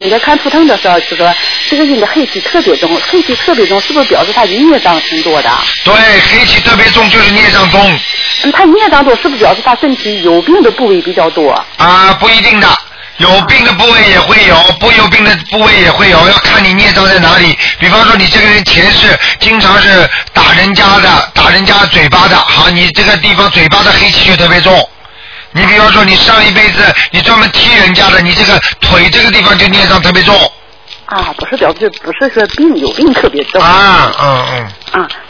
你在看图腾的时候就说这个人的黑气特别重，黑气特别重是不是表示他孽障挺多的？ 对，黑气特别重就是孽障重。 他孽障多是不是表示他身体有病的部位比较多？ 啊，不一定的。有病的部位也会有，不有病的部位也会有，要看你孽障在哪里。比方说你这个人前世经常是打人家的，打人家嘴巴的，好，你这个地方嘴巴的黑气就特别重。你比方说你上一辈子你专门踢人家的，你这个腿这个地方就孽障特别重。 啊，不是表示不是说病有病特别重。 啊， 啊，